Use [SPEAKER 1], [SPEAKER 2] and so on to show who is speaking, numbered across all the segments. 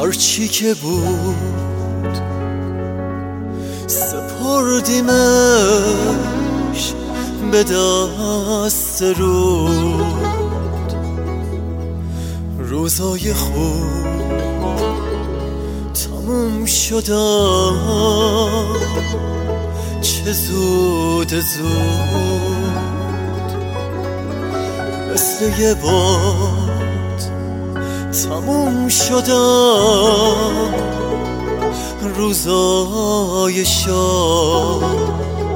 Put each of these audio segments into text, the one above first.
[SPEAKER 1] هرچی که بود سپردیمش به دست رود. روزای خوب تموم شدن چه زود زود، مثل یه باد تموم شدن روزای شاد.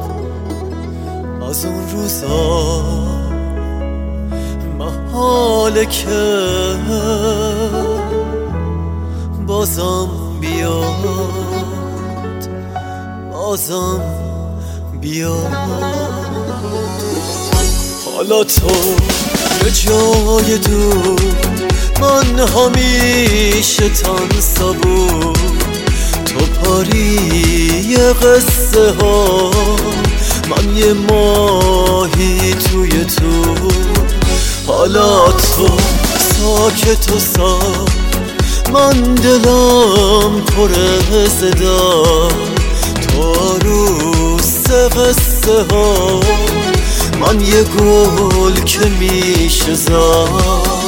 [SPEAKER 1] از اون روزا محاله که بازم بیاد، بازم بیاد. حالا تو یه جای دور، من همیشه تنسا بود. تو پاری قصه ها، من یه ماهی توی تو. حالا تو ساکت و ساک، من دلم پر صدا. تو عروس قصه ها، من یه گل که میشه زاد.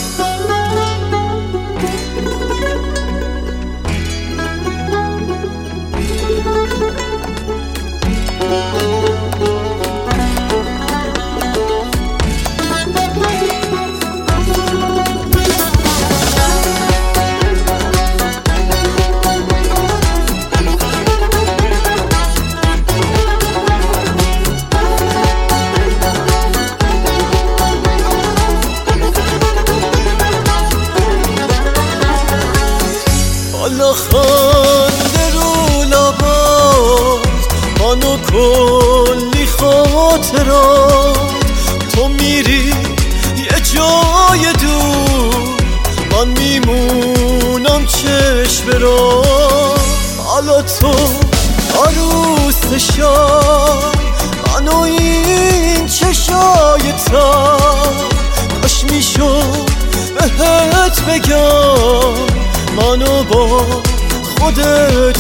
[SPEAKER 1] حالا خنده رو لبات، منو کلی خاطرات. تو میری یه جای دور، من میمونم چشم برات. حالا تو عروس شب، منو این چشای تر. کاش میشد بهت بگم، منو با خودت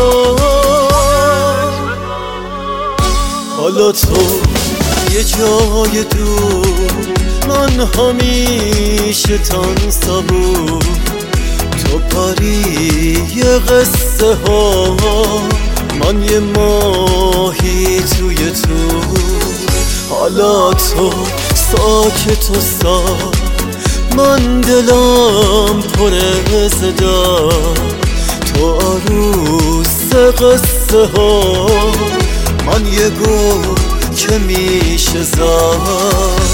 [SPEAKER 1] ببر. حالا تو یه جای دور، من همیشه تنسا بود. تو پاری قصه ها، من یه ماهی توی تو. حالا تو ساکت و ساک، من دلم پر صدا. تو عروس قصه ها، من یه گل که میشه زاد.